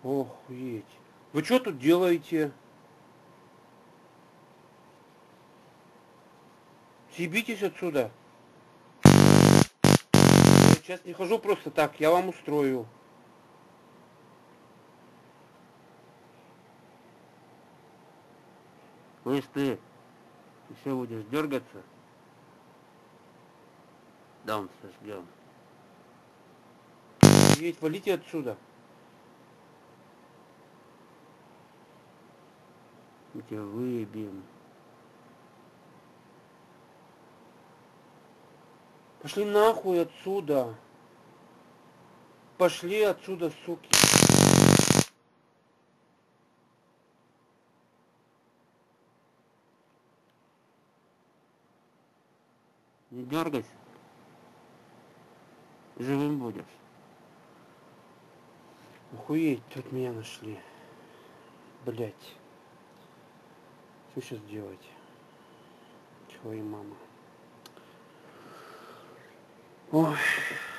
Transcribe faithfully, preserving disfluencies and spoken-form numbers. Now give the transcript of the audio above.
Охуеть. Вы что тут делаете? Съебитесь отсюда. Я сейчас не хожу просто так, я вам устрою. Слышь ты, еще будешь дергаться? Дом сожгем. Ведь валите отсюда. Мы тебя выебем. Пошли нахуй отсюда. Пошли отсюда, суки. Не дергайся. Живым будешь. Охуеть, тут меня нашли. Блять. Что сейчас делать? Твоя мама. Ой.